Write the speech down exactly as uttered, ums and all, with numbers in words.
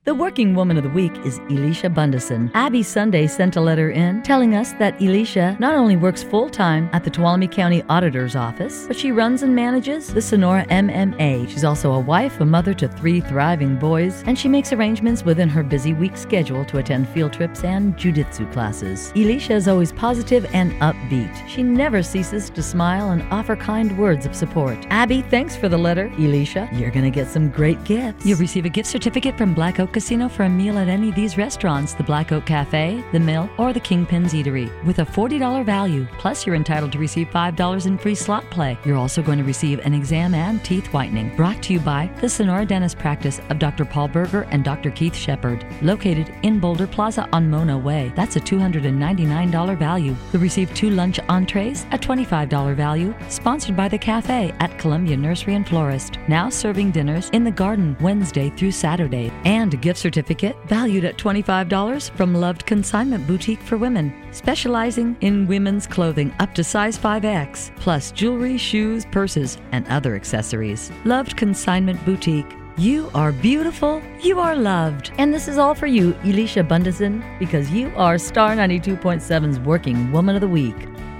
The Working Woman of the Week is Elisha Bundesen. Abby Sunday sent a letter in telling us that Elisha not only works full-time at the Tuolumne County Auditor's Office, but she runs and manages the Sonora M M A. She's also a wife, a mother to three thriving boys, and she makes arrangements within her busy week schedule to attend field trips and jujitsu classes. Elisha is always positive and upbeat. She never ceases to smile and offer kind words of support. Abby, thanks for the letter. Elisha, you're going to get some great gifts. You'll receive a gift certificate from Black Oak Casino for a meal at any of these restaurants, the Black Oak Cafe, the Mill, or the Kingpin's Eatery, with a forty dollars value. Plus, you're entitled to receive five dollars in free slot play. You're also going to receive an exam and teeth whitening, brought to you by the Sonora Dentist Practice of Doctor Paul Berger and Doctor Keith Shepard, located in Boulder Plaza on Mona Way. That's a two hundred ninety-nine dollars value. You'll receive two lunch entrees, a twenty-five dollars value, sponsored by the Cafe at Columbia Nursery and Florist, now serving dinners in the garden Wednesday through Saturday, and a gift certificate valued at twenty-five dollars from Loved Consignment Boutique for Women, specializing in women's clothing up to size five X, plus jewelry, shoes, purses, and other accessories. Loved Consignment Boutique. You are beautiful, you are loved. And this is all for you, Elisha Bundesen, because you are Star ninety-two point seven's Working Woman of the Week.